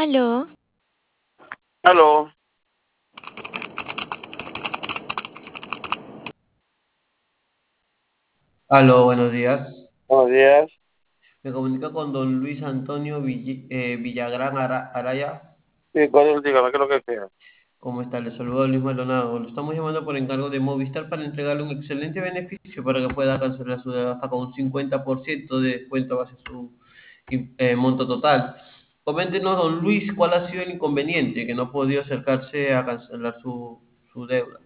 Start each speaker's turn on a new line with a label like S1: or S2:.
S1: Aló,
S2: Aló,
S1: aló, buenos días.
S2: buenos días.
S1: Me comunico con don Luis Antonio Villagrán Araya.
S2: Sí, Gordon, dígame qué es lo que sea.
S1: ¿Cómo está? Le saludo Luis Maldonado. Lo estamos llamando por encargo de Movistar para entregarle un excelente beneficio para que pueda cancelar su deuda hasta con un 50% de descuento base su monto total. Coméntenos, don Luis, cuál ha sido el inconveniente que no ha podido acercarse a cancelar su deuda.